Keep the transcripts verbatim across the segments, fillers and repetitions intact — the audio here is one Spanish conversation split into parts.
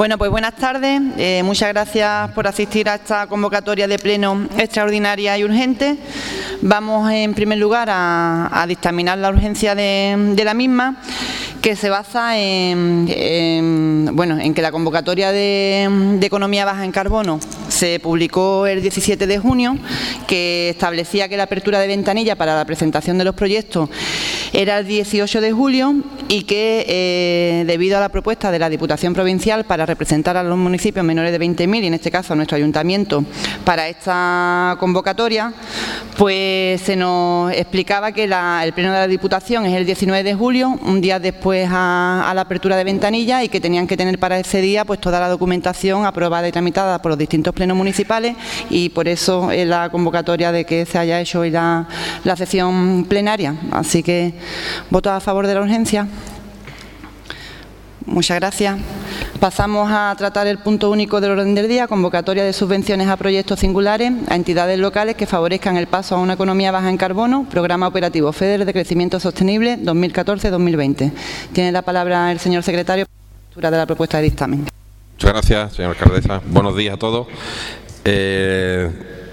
Bueno, pues buenas tardes. Eh, muchas gracias por asistir a esta convocatoria de pleno extraordinaria y urgente. Vamos, en primer lugar, a, a dictaminar la urgencia de, de la misma, que se basa en, en, bueno, en que la convocatoria de, de economía baja en carbono se publicó el diecisiete de junio, que establecía que la apertura de ventanilla para la presentación de los proyectos era el dieciocho de julio y que, eh, debido a la propuesta de la Diputación Provincial para representar a los municipios menores de veinte mil, y en este caso a nuestro ayuntamiento, para esta convocatoria, pues se nos explicaba que la, el pleno de la Diputación es el diecinueve de julio, un día después a, a la apertura de ventanilla, y que tenían que tener para ese día pues toda la documentación aprobada y tramitada por los distintos plenos municipales, y por eso es la convocatoria de que se haya hecho hoy la, la sesión plenaria. Así que, ¿votos a favor de la urgencia? Muchas gracias. Pasamos a tratar el punto único del orden del día, convocatoria de subvenciones a proyectos singulares a entidades locales que favorezcan el paso a una economía baja en carbono, Programa Operativo FEDER de Crecimiento Sostenible dos mil catorce dos mil veinte. Tiene la palabra el señor secretario para la lectura de la propuesta de dictamen. Muchas gracias, señora alcaldesa. Buenos días a todos. Eh,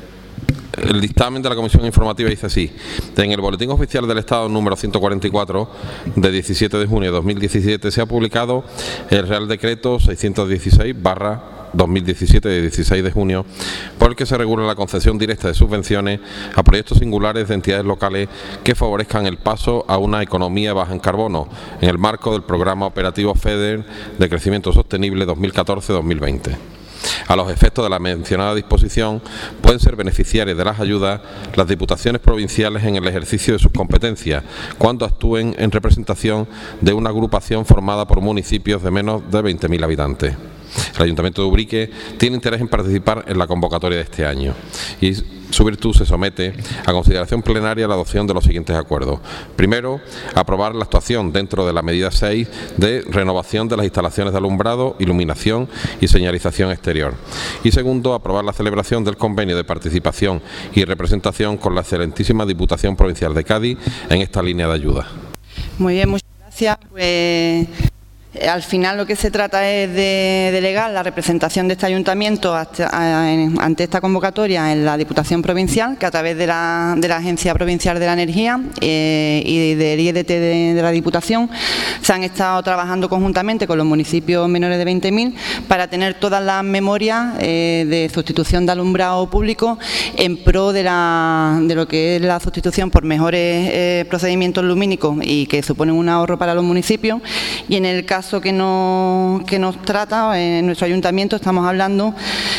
El dictamen de la Comisión Informativa dice así: en el Boletín Oficial del Estado número ciento cuarenta y cuatro de diecisiete de junio de dos mil diecisiete se ha publicado el Real Decreto seiscientos dieciséis barra dos mil diecisiete de dieciséis de junio, por el que se regula la concesión directa de subvenciones a proyectos singulares de entidades locales que favorezcan el paso a una economía baja en carbono en el marco del Programa Operativo FEDER de Crecimiento Sostenible dos mil catorce dos mil veinte. A los efectos de la mencionada disposición, pueden ser beneficiarias de las ayudas las diputaciones provinciales en el ejercicio de sus competencias, cuando actúen en representación de una agrupación formada por municipios de menos de veinte mil habitantes. El Ayuntamiento de Ubrique tiene interés en participar en la convocatoria de este año y su virtud se somete a consideración plenaria la adopción de los siguientes acuerdos. Primero, aprobar la actuación dentro de la medida seis de renovación de las instalaciones de alumbrado, iluminación y señalización exterior. Y segundo, aprobar la celebración del convenio de participación y representación con la excelentísima Diputación Provincial de Cádiz en esta línea de ayuda. Muy bien, muchas gracias. Pues, al final lo que se trata es de delegar la representación de este ayuntamiento hasta, ante esta convocatoria en la Diputación Provincial, que a través de la, de la Agencia Provincial de la Energía eh, y del I E D T de, de la Diputación se han estado trabajando conjuntamente con los municipios menores de veinte mil para tener todas las memorias eh, de sustitución de alumbrado público en pro de, la, de lo que es la sustitución por mejores eh, procedimientos lumínicos y que suponen un ahorro para los municipios. Y en el caso que, no, que nos trata en nuestro ayuntamiento, estamos hablando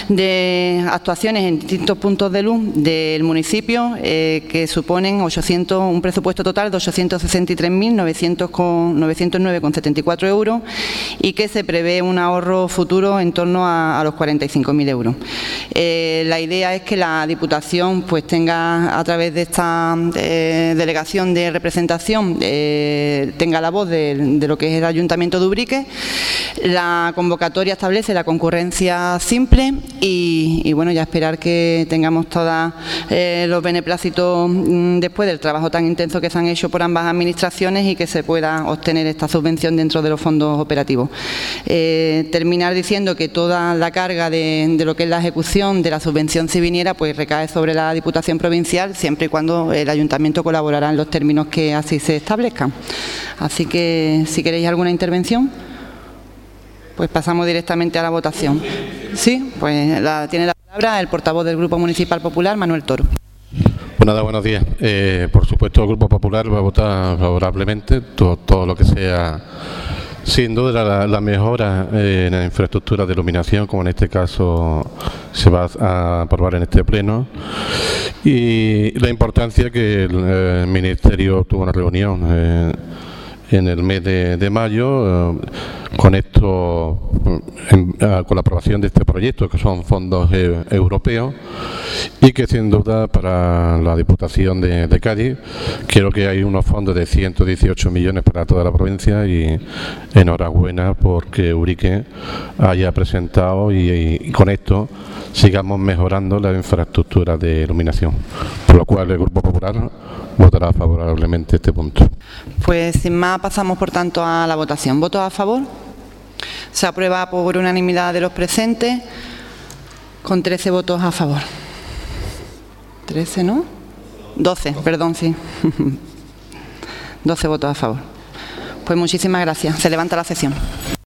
de actuaciones en distintos puntos de luz del municipio eh, que suponen ochocientos, un presupuesto total de ochocientos sesenta y tres mil novecientos nueve coma setenta y cuatro euros y que se prevé un ahorro futuro en torno a, a los cuarenta y cinco mil euros. Eh, la idea es que la Diputación pues tenga, a través de esta eh, delegación de representación, eh, tenga la voz de, de lo que es el Ayuntamiento de Ubrique. La convocatoria establece la concurrencia simple y, y bueno, ya esperar que tengamos todos eh, los beneplácitos mm, después del trabajo tan intenso que se han hecho por ambas administraciones y que se pueda obtener esta subvención dentro de los fondos operativos. Eh, terminar diciendo que toda la carga de, de lo que es la ejecución de la subvención si viniera pues recae sobre la Diputación Provincial, siempre y cuando el Ayuntamiento colaborará en los términos que así se establezcan. Así que, si queréis alguna intervención, pues pasamos directamente a la votación. Sí, pues la, tiene la palabra el portavoz del Grupo Municipal Popular, Manuel Toro. Pues nada, buenos días. Eh, por supuesto, el Grupo Popular va a votar favorablemente todo, todo lo que sea, sin duda, la, la mejora eh, en la infraestructura de iluminación, como en este caso se va a aprobar en este pleno, y la importancia que el eh, Ministerio tuvo una reunión eh, en el mes de, de mayo, eh, con esto, en, eh, con la aprobación de este proyecto, que son fondos eh, europeos, y que sin duda para la Diputación de, de Cádiz, creo que hay unos fondos de ciento dieciocho millones para toda la provincia, y enhorabuena porque Ubrique haya presentado y, y con esto sigamos mejorando la infraestructura de iluminación, por lo cual el Grupo Popular votará favorablemente este punto. Pues sin más pasamos por tanto a la votación. ¿Votos a favor? Se aprueba por unanimidad de los presentes, con trece votos a favor. trece, ¿no? doce, perdón, sí. doce votos a favor. Pues muchísimas gracias. Se levanta la sesión.